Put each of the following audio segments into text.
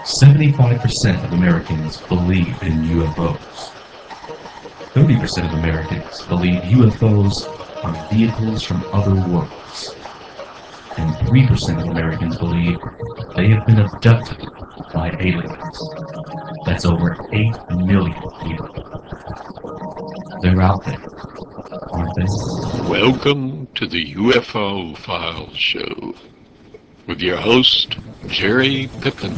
75% of Americans believe in UFOs. 30% of Americans believe UFOs are vehicles from other worlds. And 3% of Americans believe they have been abducted by aliens. That's over 8 million people. They're out there, aren't they? Welcome to the UFO Files Show with your host, Jerry Pippin.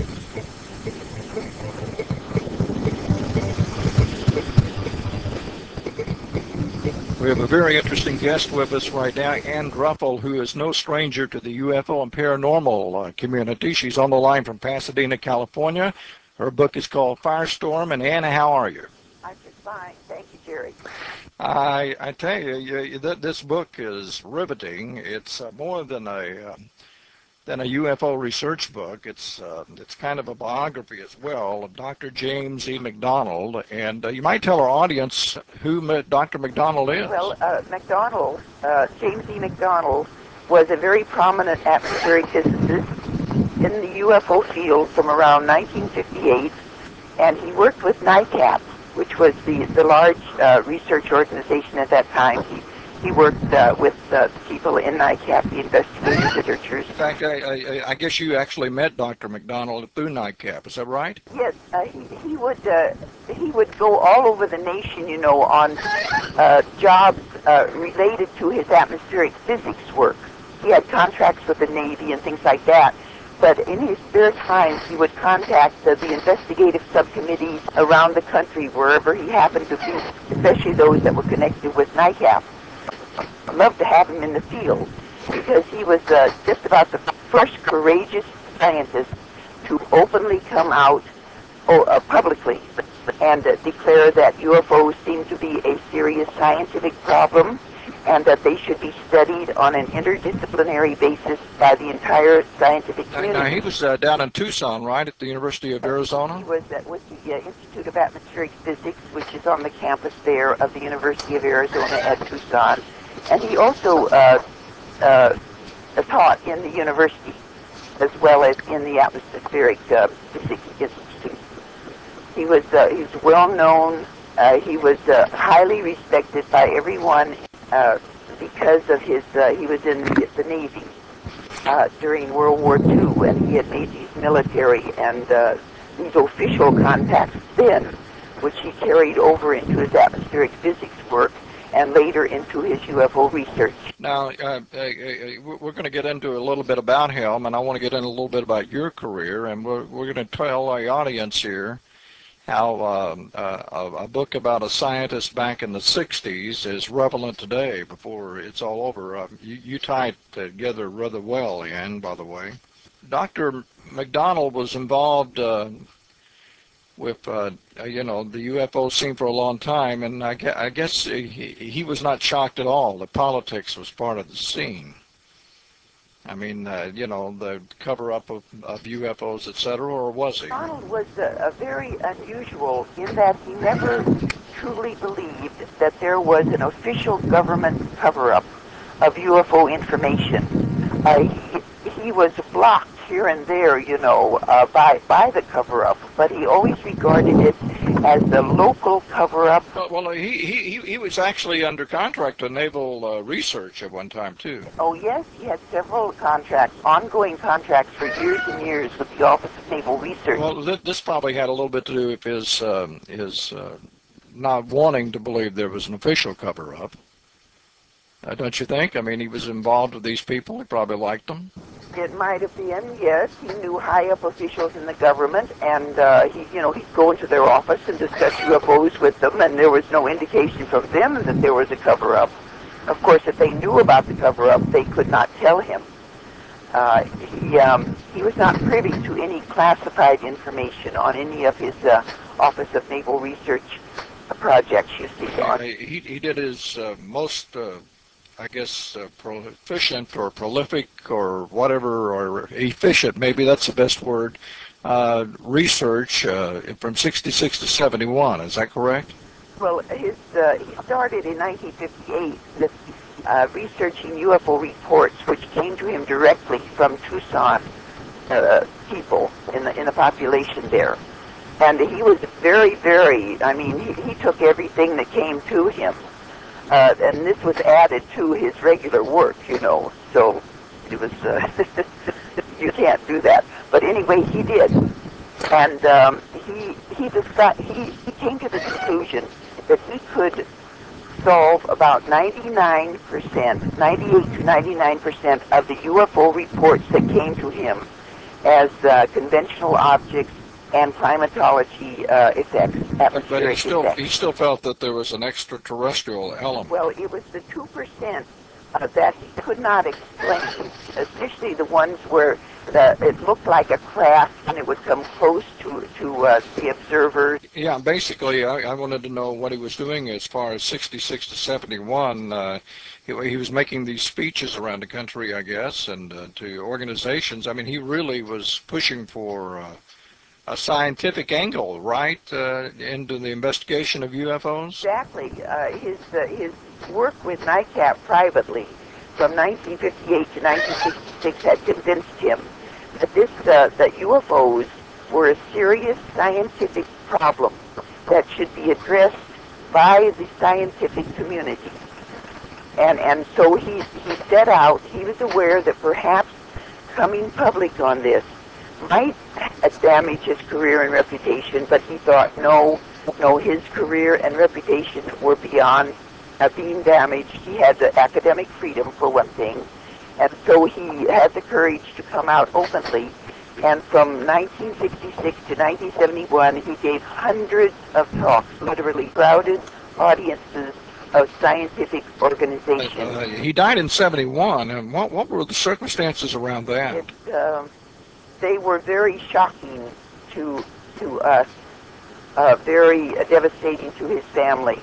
We have a very interesting guest with us right now, Ann Gruffel, who is no stranger to the UFO and paranormal community. She's on the line from Pasadena, California. Her book is called Firestorm. And Ann, how are you? I'm just fine. Thank you, Jerry. I tell you, this book is riveting. It's more than a UFO research book. It's kind of a biography as well of Dr. James E. McDonald. And you might tell our audience who Dr. McDonald is. Well, James E. McDonald, was a very prominent atmospheric physicist in the UFO field from around 1958, and he worked with NICAP, which was the large research organization at that time. He worked with people in NICAP, the investigative researchers. In fact, I guess you actually met Dr. McDonald through NICAP. Is that right? Yes, he would go all over the nation, on jobs related to his atmospheric physics work. He had contracts with the Navy and things like that. But in his spare time, he would contact the investigative subcommittees around the country, wherever he happened to be, especially those that were connected with NICAP. I'd love to have him in the field because he was just about the first courageous scientist to openly come out publicly and declare that UFOs seem to be a serious scientific problem and that they should be studied on an interdisciplinary basis by the entire scientific community. Now, he was down in Tucson, right, at the University of Arizona? He was with the Institute of Atmospheric Physics, which is on the campus there of the University of Arizona at Tucson. And he also taught in the university as well as in the Atmospheric Physics Institute. He was well known. He was highly respected by everyone because of his. He was in the Navy during World War II, and he had made these military and these official contacts then, which he carried over into his atmospheric physics work and later into his UFO research. Now, we're going to get into a little bit about him, and I want to get into a little bit about your career, and we're going to tell our audience here how a book about a scientist back in the 60s is relevant today before it's all over. You tie it together rather well, Ann, by the way. Dr. McDonald was involved with, the UFO scene for a long time, and I guess he was not shocked at all that politics was part of the scene. I mean, the cover-up of UFOs, etc., or was he? Donald was a very unusual in that he never truly believed that there was an official government cover-up of UFO information. He was blocked here and there, by the cover-up, but he always regarded it as the local cover-up. Well, he was actually under contract to Naval Research at one time, too. Oh, yes, he had several contracts, ongoing contracts for years and years with the Office of Naval Research. Well, this probably had a little bit to do with his not wanting to believe there was an official cover-up. Don't you think? I mean, he was involved with these people. He probably liked them. It might have been, yes. He knew high-up officials in the government, and he'd go into their office and discuss UFOs with them, and there was no indication from them that there was a cover-up. Of course, if they knew about the cover-up, they could not tell him. He was not privy to any classified information on any of his Office of Naval Research projects, you see. He did his most proficient or prolific or whatever, or efficient, maybe that's the best word, research from 66 to 71. Is that correct? Well, he started in 1958 with researching UFO reports, which came to him directly from Tucson. people in the population there. And he was very, I mean, he took everything that came to him. And this was added to his regular work, you know. So it was, you can't do that. But anyway, he did. And he came to the conclusion that he could solve about 99%, 98 to 99% of the UFO reports that came to him as conventional objects and climatology effects, atmospheric effects. He still felt that there was an extraterrestrial element. Well, it was the 2% that he could not explain, especially the ones where it looked like a craft and it would come close to the observer. Yeah, basically, I wanted to know what he was doing as far as 66 to 71. He was making these speeches around the country, I guess, and to organizations. I mean, he really was pushing for a scientific angle, right, into the investigation of UFOs? Exactly. His work with NICAP privately from 1958 to 1966 had convinced him that UFOs were a serious scientific problem that should be addressed by the scientific community. And so he set out, he was aware that perhaps coming public on this might damage his career and reputation, but he thought, no, his career and reputation were beyond being damaged. He had the academic freedom, for one thing, and so he had the courage to come out openly. And from 1966 to 1971, he gave hundreds of talks, literally crowded audiences of scientific organizations. He died in 71, and what were the circumstances around that? They were very shocking to us, very devastating to his family.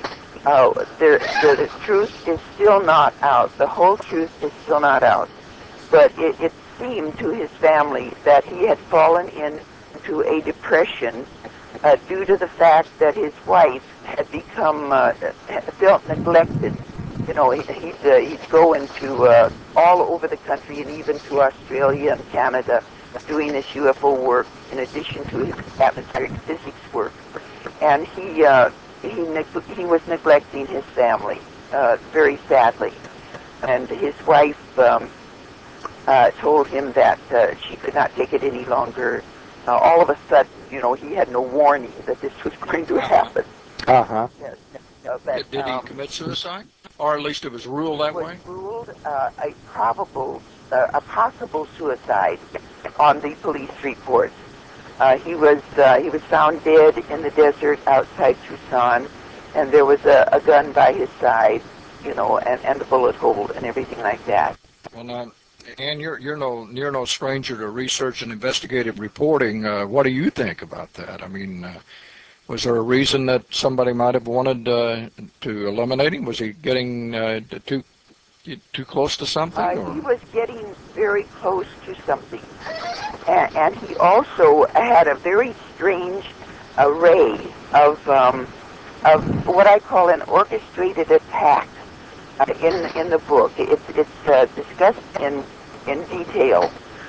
The truth is still not out. The whole truth is still not out. But it seemed to his family that he had fallen into a depression due to the fact that his wife had become felt neglected. You know, he'd go into all over the country and even to Australia and Canada doing this UFO work in addition to his atmospheric physics work. And he was neglecting his family very sadly. And his wife told him that she could not take it any longer. All of a sudden, you know, he had no warning that this was going to happen. Uh-huh. Yes. Did he commit suicide? Or at least it was ruled that way? It was ruled a possible suicide on the police reports. He was found dead in the desert outside Tucson, and there was a gun by his side, you know, and a bullet hole and everything like that. Well, now, and you're no stranger to research and investigative reporting. What do you think about that? I mean, was there a reason that somebody might have wanted to eliminate him? Was he getting too close to something? He was getting very close to something, and he also had a very strange array of what I call an orchestrated attack in the book. It's discussed in detail.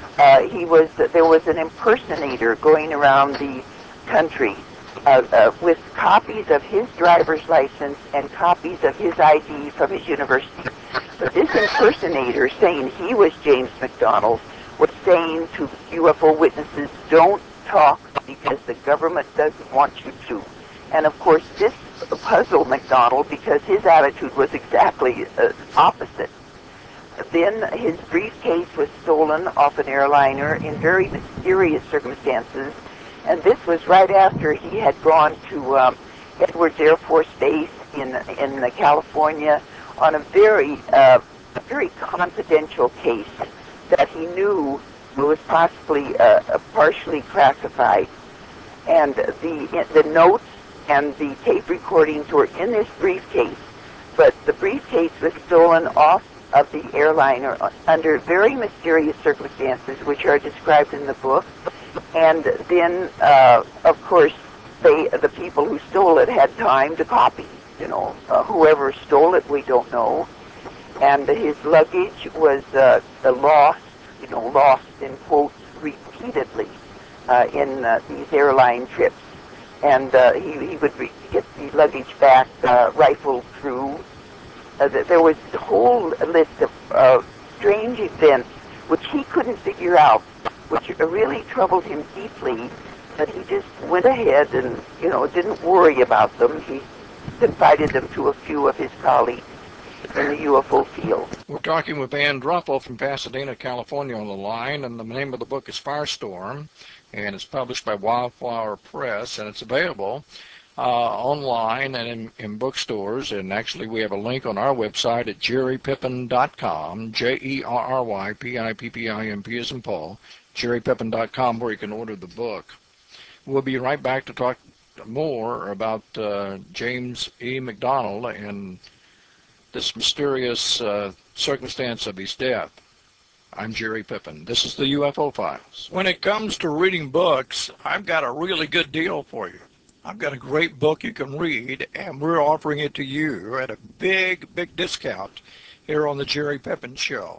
There was an impersonator going around the country with copies of his driver's license and copies of his ID from his university. So this impersonator, saying he was James McDonald, was saying to UFO witnesses, don't talk because the government doesn't want you to. And of course this puzzled McDonald because his attitude was exactly opposite. Then his briefcase was stolen off an airliner in very mysterious circumstances, and this was right after he had gone to Edwards Air Force Base in California on a very confidential case that he knew was possibly partially classified. And the notes and the tape recordings were in this briefcase, but the briefcase was stolen off of the airliner under very mysterious circumstances, which are described in the book. And then, of course, the people who stole it had time to copy. You know, whoever stole it, we don't know. And his luggage was lost, you know, lost in quotes, repeatedly in these airline trips. And he would get the luggage back rifled through. There was a whole list of strange events which he couldn't figure out, which really troubled him deeply. But he just went ahead and, didn't worry about them. He confided them to a few of his colleagues in the UFO field. We're talking with Ann Druffel from Pasadena, California on the line, and the name of the book is Firestorm, and it's published by Wildflower Press, and it's available online and in bookstores. And actually we have a link on our website at jerrypippin.com, JERRYPIPPIMP as in Paul, jerrypippin.com, where you can order the book. We'll be right back to talk more about James E. McDonald and this mysterious circumstance of his death. I'm Jerry Pippin. This is the UFO Files. When it comes to reading books, I've got a really good deal for you. I've got a great book you can read, and we're offering it to you at a big discount here on the Jerry Pippin Show.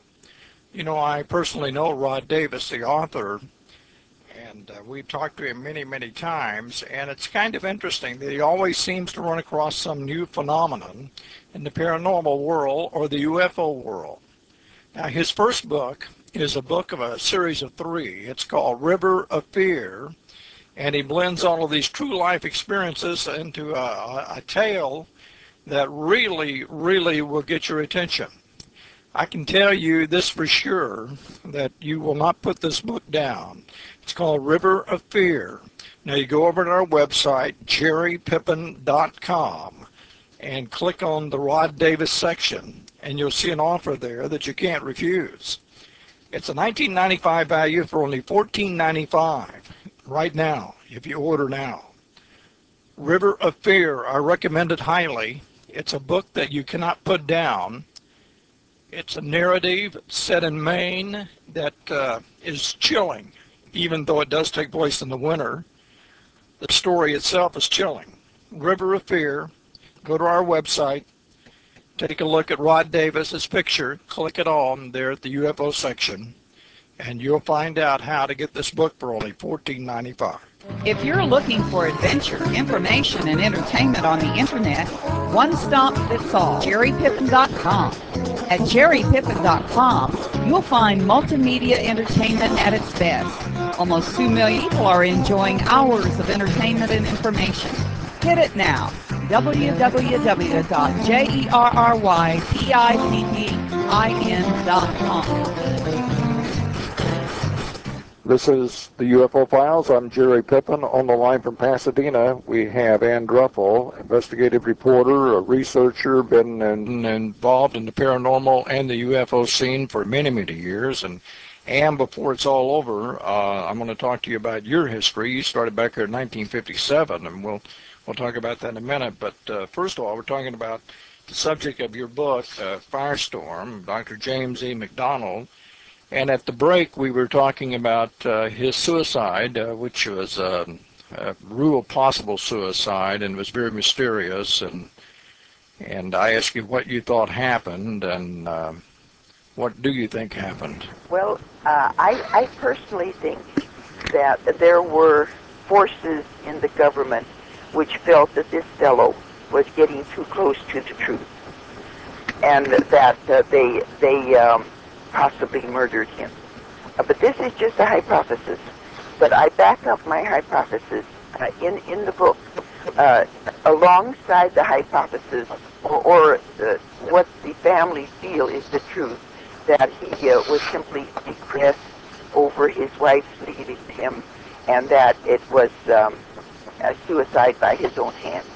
I personally know Rod Davis, the author, and we've talked to him many times, and it's kind of interesting that he always seems to run across some new phenomenon in the paranormal world or the UFO world. Now, his first book is a book of a series of 3. It's called River of Fear, and he blends all of these true life experiences into a tale that really will get your attention. I can tell you this for sure, that you will not put this book down. It's called River of Fear. Now you go over to our website, jerrypippin.com, and click on the Rod Davis section, and you'll see an offer there that you can't refuse. It's a $19.95 value for only $14.95 right now, if you order now. River of Fear, I recommend it highly. It's a book that you cannot put down. It's a narrative set in Maine that is chilling, even though it does take place in the winter. The story itself is chilling. River of Fear. Go to our website, take a look at Rod Davis's picture, click it on there at the UFO section, and you'll find out how to get this book for only $14.95. If you're looking for adventure, information, and entertainment on the internet, one stop fits all. JerryPippin.com. At JerryPippin.com, you'll find multimedia entertainment at its best. Almost 2 million people are enjoying hours of entertainment and information. Hit it now. www.jerrypippin.com. This is the UFO Files. I'm Jerry Pippin. On the line from Pasadena, we have Ann Druffel, investigative reporter, a researcher, been involved in the paranormal and the UFO scene for many years. And before it's all over, I'm going to talk to you about your history. You started back here in 1957, and we'll talk about that in a minute. But first of all, we're talking about the subject of your book, Firestorm, Dr. James E. McDonald. And at the break, we were talking about his suicide, which was a real possible suicide, and was very mysterious. And I asked you what you thought happened, and what do you think happened? Well, I personally think that there were forces in the government which felt that this fellow was getting too close to the truth, and that they possibly murdered him. But this is just a hypothesis. But I back up my hypothesis in the book alongside the hypothesis, or what the family feel is the truth, that he was simply depressed over his wife leaving him, and that it was a suicide by his own hand.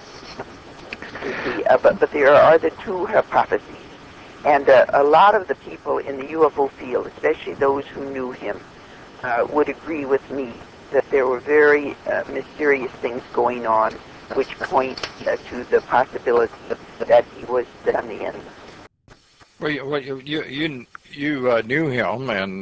But there are the 2 hypotheses. And a lot of the people in the UFO field, especially those who knew him, would agree with me that there were very mysterious things going on which point to the possibility that he was done in. Well, you knew him, and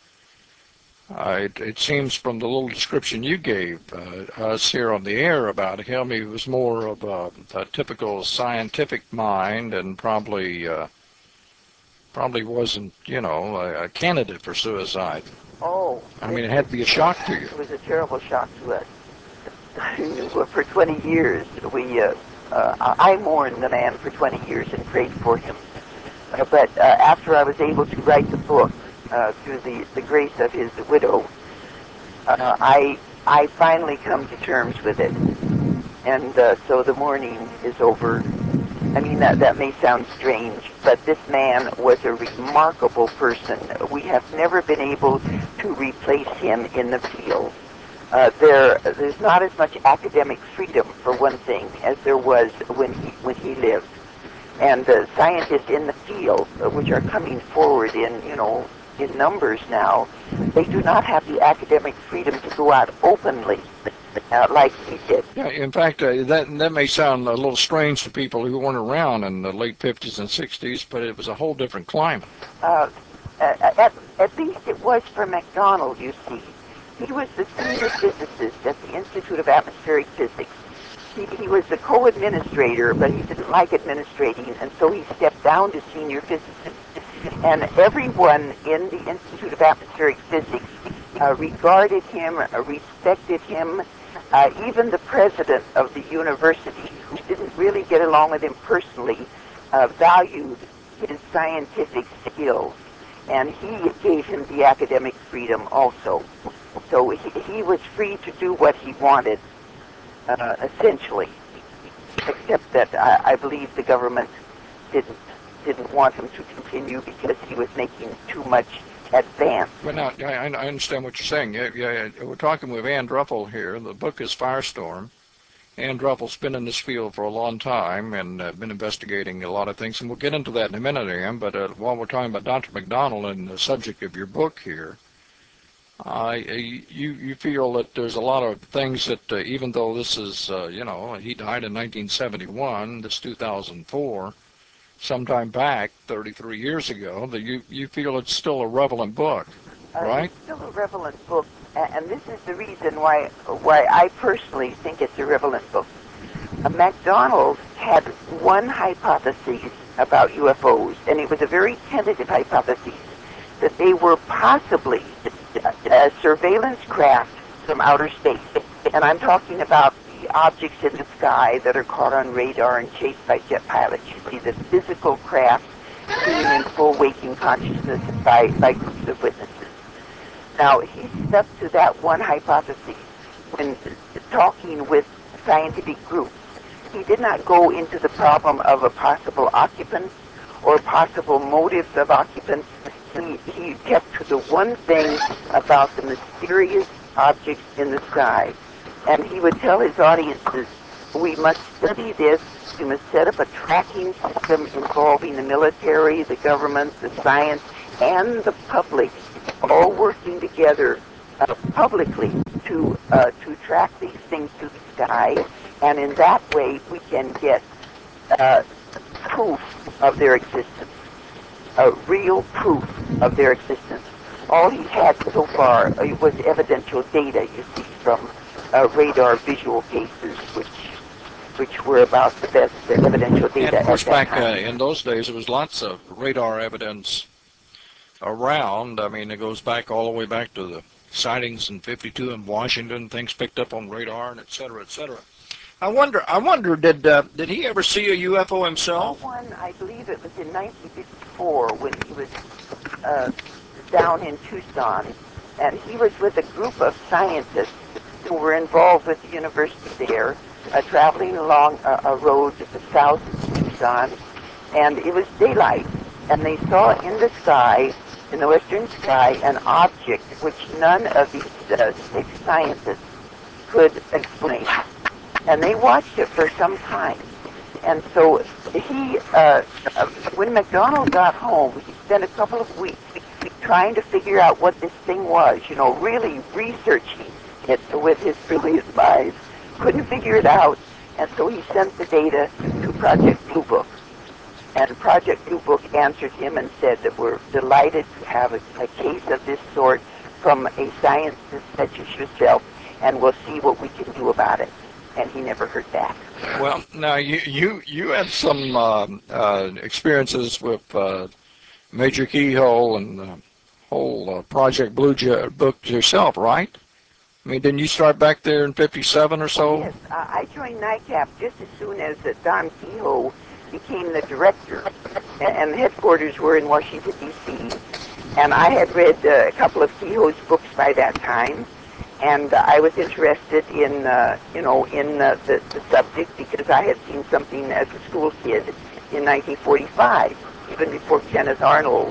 it seems from the little description you gave us here on the air about him, he was more of a typical scientific mind, and probably wasn't, a candidate for suicide. Oh, I mean, it had to be a shock to you. It was a terrible shock to us. For 20 years, I mourned the man for 20 years and prayed for him. But after I was able to write the book, through the grace of his widow, I finally come to terms with it. And so the mourning is over. I mean, that may sound strange, but this man was a remarkable person. We have never been able to replace him in the field. There's not as much academic freedom, for one thing, as there was when he lived. And scientists in the field, which are coming forward in numbers now, they do not have the academic freedom to go out openly like he did. Yeah, in fact, that may sound a little strange to people who weren't around in the late 50s and 60s, but it was a whole different climate. At least it was for MacDonald, you see. He was the senior physicist at the Institute of Atmospheric Physics. He was the co-administrator, but he didn't like administrating, and so he stepped down to senior physicist. And everyone in the Institute of Atmospheric Physics regarded him, respected him. Even the president of the university, who didn't really get along with him personally, valued his scientific skills, and he gave him the academic freedom also. So he was free to do what he wanted, essentially, except that I believe the government didn't want him to continue because he was making too much advance. But now, I understand what you're saying. Yeah, we're talking with Ann Druffel here. The book is Firestorm. Ann Druffel's been in this field for a long time and been investigating a lot of things, and we'll get into that in a minute, Ann. But while we're talking about Dr. MacDonald and the subject of your book here, you feel that there's a lot of things that even though this is, he died in 1971, this 2004, sometime back 33 years ago, that you feel it's still a relevant book, right? It's still a relevant book, and this is the reason why I personally think it's a relevant book. MacDonald had one hypothesis about UFOs, and it was a very tentative hypothesis, that they were possibly surveillance craft from outer space. And I'm talking about the objects in the sky that are caught on radar and chased by jet pilots. You see the physical craft seen in full waking consciousness by groups of witnesses. Now, he stuck to that one hypothesis when talking with scientific groups. He did not go into the problem of a possible occupant or possible motives of occupants. He kept to the one thing about the mysterious objects in the sky. And he would tell his audiences, we must study this, we must set up a tracking system involving the military, the government, the science, and the public, all working together publicly to track these things through the sky. And in that way, we can get proof of their existence. Real proof of their existence. All he had so far was evidential data, you see, from radar visual cases, which were about the best evidential data. And of course, at that back time. in those days, there was lots of radar evidence around. I mean, it goes back all the way back to the sightings in '52 in Washington, things picked up on radar, and et cetera, et cetera. I wonder, did he ever see a UFO himself? One, I believe it was in 1954 when he was down in Tucson, and he was with a group of scientists who were involved with the university there, traveling along a road south of Tucson, and it was daylight, and they saw in the sky, in the western sky, an object which none of these 6 scientists could explain. And they watched it for some time. And so when MacDonald got home, he spent a couple of weeks trying to figure out what this thing was, really researching it with his brilliant mind. Couldn't figure it out, and so he sent the data to Project Blue Book. And Project Blue Book answered him and said that we're delighted to have a case of this sort from a scientist such as yourself, and we'll see what we can do about it. And he never heard back. Well, now you had some experiences with Major Keyhole and whole Project Blue book yourself, right? I mean, didn't you start back there in '57 or so? Yes, I joined NICAP just as soon as Don Kehoe became the director, and the headquarters were in Washington, D.C. And I had read a couple of Kehoe's books by that time, and I was interested in, the subject because I had seen something as a school kid in 1945, even before Kenneth Arnold,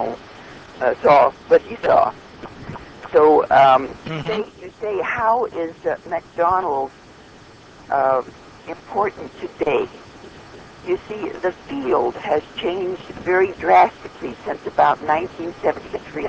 saw what he saw. So you say, how is McDonald important today? You see, the field has changed very drastically since about 1973.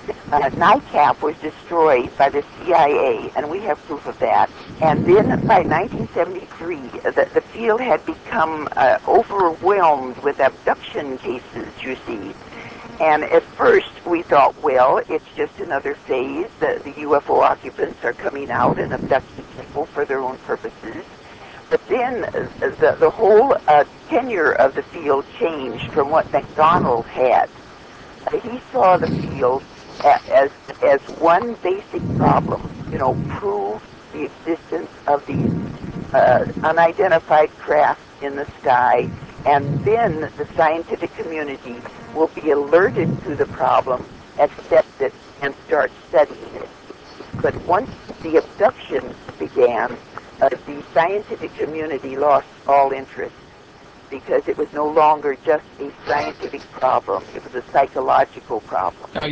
NICAP was destroyed by the CIA, and we have proof of that. And then by 1973, the field had become overwhelmed with abduction cases, you see. And at first we thought, well, it's just another phase. The UFO occupants are coming out and abducting people for their own purposes. But then the whole tenure of the field changed from what McDonald had. He saw the field as one basic problem, prove the existence of these unidentified craft in the sky, and then the scientific community will be alerted to the problem, accept it, and start studying it. But once the abductions began, the scientific community lost all interest because it was no longer just a scientific problem; it was a psychological problem. Now,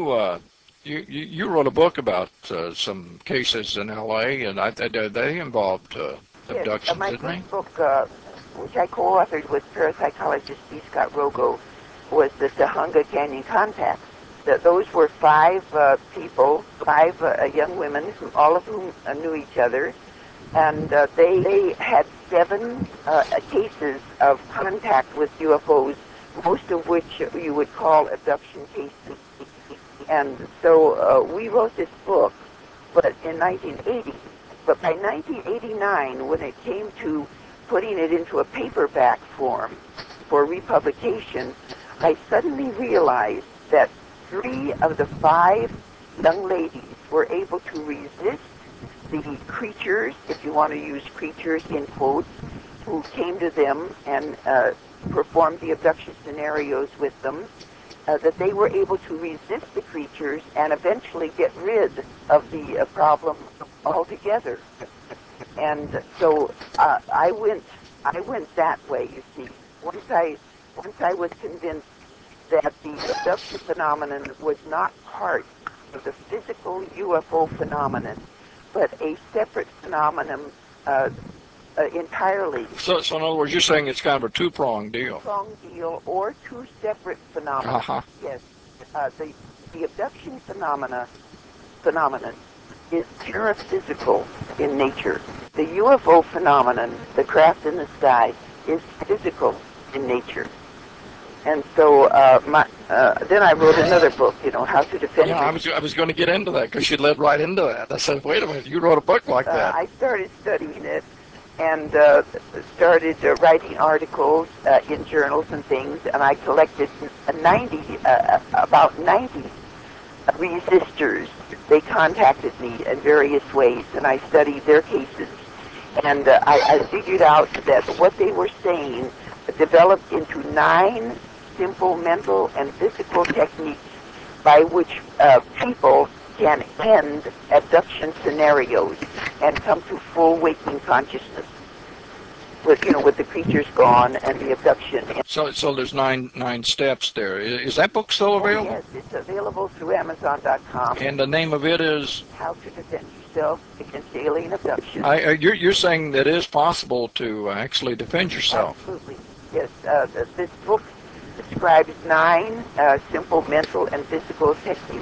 you wrote a book about some cases in L.A. and they involved abductions, Yes, my didn't they? first book, which I co-authored with parapsychologist C. Scott Rogo, was the Tujunga Canyon Contacts. Those were five people, five young women, all of whom knew each other, and they had 7 cases of contact with UFOs, most of which you would call abduction cases. And so we wrote this book, but in 1980. But by 1989, when it came to putting it into a paperback form for republication, I suddenly realized that 3 of the 5 young ladies were able to resist the creatures, if you want to use creatures in quotes, who came to them and performed the abduction scenarios with them, that they were able to resist the creatures and eventually get rid of the problem altogether. And so I went that way, you see. Once I was convinced that the abduction phenomenon was not part of the physical UFO phenomenon, but a separate phenomenon entirely. So in other words, you're saying it's kind of a two-pronged deal. Two-pronged deal, or 2 separate phenomena. Uh-huh. Yes. The abduction phenomenon is pure physical in nature. The UFO phenomenon, the craft in the sky, is physical in nature. And so then I wrote another book, How to Defend Yourself. I was going to get into that because you led right into that. I said, wait a minute, you wrote a book like that. I started studying it and started writing articles in journals and things, and I collected about 90 resistors. They contacted me in various ways, and I studied their cases. And I figured out that what they were saying developed into 9 simple mental and physical techniques by which people can end abduction scenarios and come to full waking consciousness with the creatures gone and the abduction. So there's nine steps there. Is that book still available? Yes, it's available through Amazon.com. And the name of it is? How to Defend Yourself Against Alien Abduction. You're saying that it is possible to actually defend yourself? Absolutely. Yes, this book describes 9 simple mental and physical techniques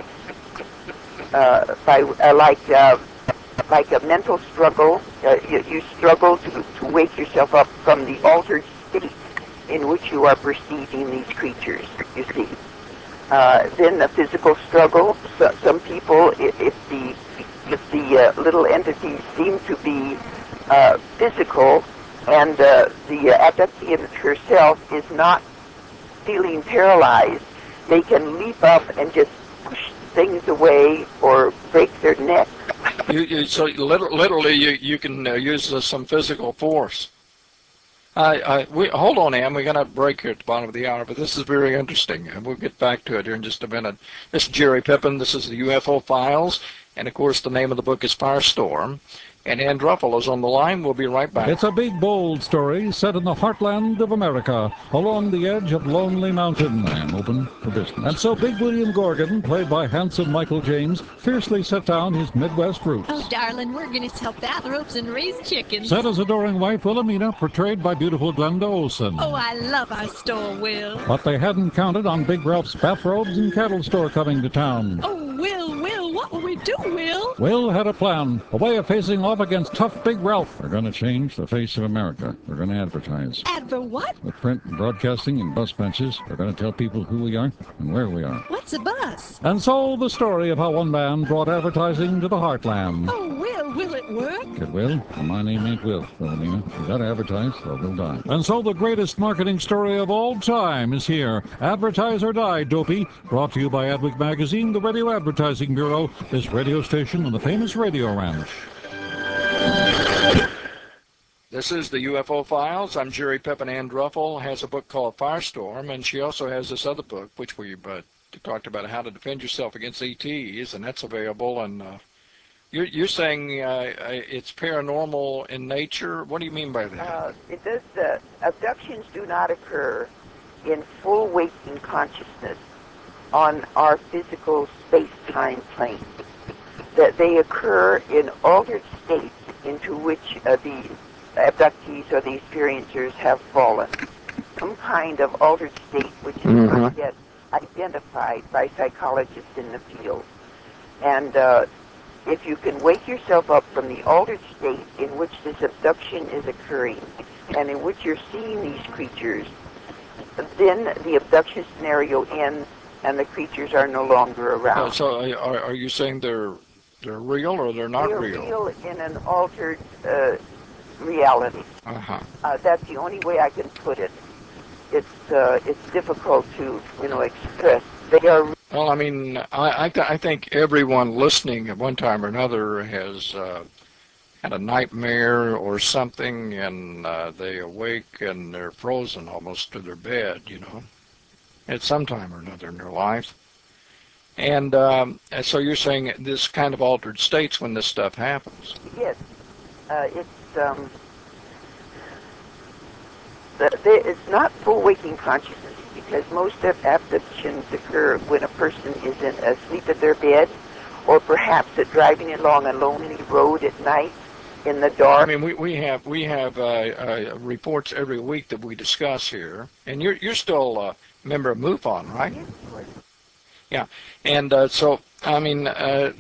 like a mental struggle. You struggle to wake yourself up from the altered state in which you are perceiving these creatures, you see. Then the physical struggle. Some people, if the little entities seem to be physical, and the abductee herself is not feeling paralyzed, they can leap up and just push things away or break their neck. So literally, you can use some physical force. Hold on, Ann. We're going to break here at the bottom of the hour, but this is very interesting, and we'll get back to it here in just a minute. This is Jerry Pippin. This is the UFO Files, and of course, the name of the book is Firestorm. And Ann Druffel is on the line. We'll be right back. It's a big, bold story set in the heartland of America, along the edge of Lonely Mountain. I am open for business. And so Big William Gorgon, played by handsome Michael James, fiercely set down his Midwest roots. Oh, darling, we're going to sell bathrobes and raise chickens. Set his adoring wife, Wilhelmina, portrayed by beautiful Glenda Olson. Oh, I love our store, Will. But they hadn't counted on Big Ralph's bathrobes and cattle store coming to town. Oh, Will, what will we do, Will? Will had a plan, a way of facing off against tough Big Ralph. We're going to change the face of America. We're going to advertise. Adver what? With print, broadcasting, and bus benches, we're going to tell people who we are and where we are. What's a bus? And so the story of how one man brought advertising to the heartland. Oh, will it work? It will. And my name ain't Will, Wilhelmina. You got to advertise or we'll die. And so the greatest marketing story of all time is here. Advertise or Die, Dopey. Brought to you by Adweek Magazine, the Radio Advertising Bureau, this radio station on the famous Radio Ranch. This is the UFO Files. I'm Jerry Pippin. Ann Druffel has a book called Firestorm, and she also has this other book, which we talked about, how to defend yourself against ETs, and that's available. And you're saying it's paranormal in nature. What do you mean by that? Abductions do not occur in full waking consciousness on our physical space-time plane. That they occur in altered states into which the abductees or the experiencers have fallen. Some kind of altered state which is not yet identified by psychologists in the field. And if you can wake yourself up from the altered state in which this abduction is occurring and in which you're seeing these creatures, then the abduction scenario ends and the creatures are no longer around. So are you saying they're real or they're not real? They're real in an altered reality. That's the only way I can put it. It's difficult to express. They are. Well, I mean, I think everyone listening at one time or another has had a nightmare or something, and they awake and they're frozen almost to their bed, at some time or another in their life. And so you're saying this kind of altered states when this stuff happens? Yes. It's not full waking consciousness, because most of abductions occur when a person is asleep in their bed, or perhaps driving along a lonely road at night in the dark. I mean, we have reports every week that we discuss here, and you're still a member of MUFON, right? Yes, of course. Yeah, and so I mean,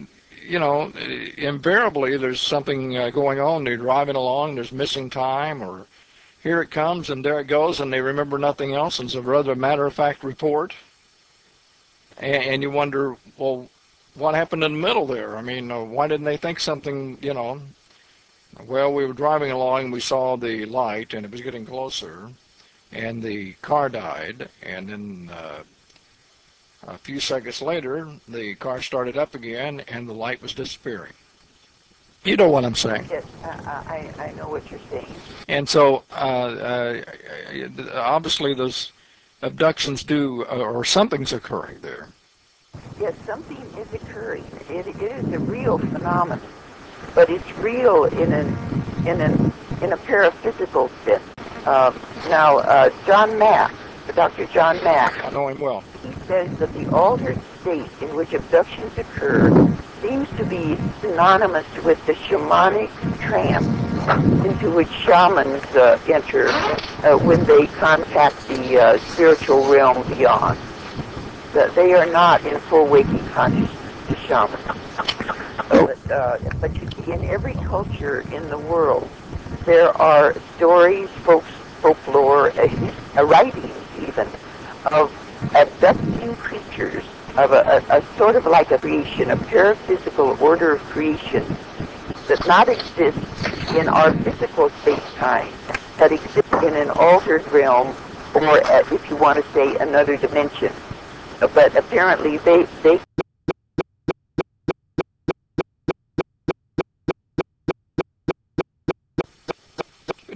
invariably there's something going on. They're driving along, there's missing time, or here it comes and there it goes, and they remember nothing else, and it's a rather matter-of-fact report. And you wonder, well, what happened in the middle there? I mean, why didn't they think something, Well, we were driving along and we saw the light and it was getting closer, and the car died, and then a few seconds later the car started up again and the light was disappearing. You know what I'm saying? Yes, I know what you're saying. And so obviously those abductions do, or something's occurring there. Yes, something is occurring. It is a real phenomenon, but it's real in a paraphysical sense. Now, John Mack, Dr. John Mack, I know him well. he says that the altered state in which abductions occur seems to be synonymous with the shamanic trance into which shamans enter when they contact the spiritual realm beyond. That they are not in full waking consciousness, the shamans. But you see, in every culture in the world, there are stories, folklore, writings even, of abducting creatures, of a sort of like a creation, a paraphysical order of creation that not exist in our physical space-time, that exists in an altered realm, or, if you want to say, another dimension. But apparently they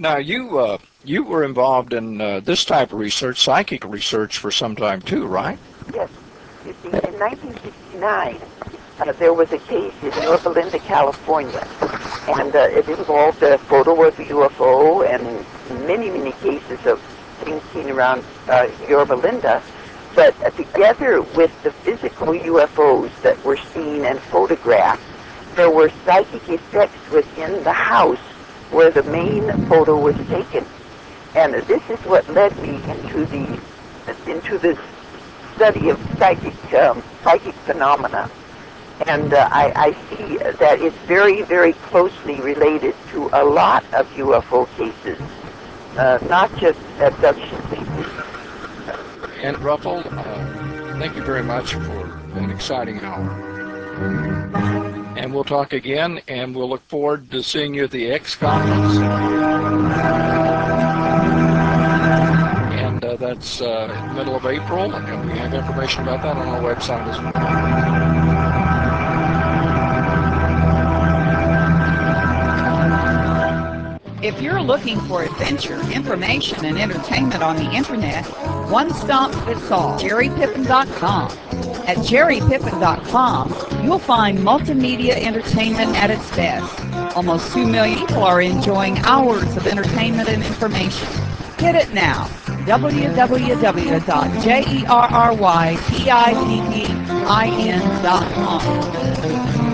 Now you were involved in this type of research, psychic research, for some time too, right? Yes. You see, in 1969, there was a case in Yorba Linda, California, and it involved a photo of a UFO and many, many cases of things seen around Yorba Linda. But together with the physical UFOs that were seen and photographed, there were psychic effects within the house where the main photo was taken. And this is what led me into the study of psychic phenomena. And I see that it's very, very closely related to a lot of UFO cases, not just abduction cases. And Ruffle, thank you very much for an exciting hour. And we'll talk again, and we'll look forward to seeing you at the X conference. And that's in the middle of April, and we have information about that on our website as well. If you're looking for adventure, information, and entertainment on the internet, one stop fits all. JerryPippin.com. At JerryPippin.com, you'll find multimedia entertainment at its best. Almost 2 million people are enjoying hours of entertainment and information. Hit it now. www.JerryPippin.com.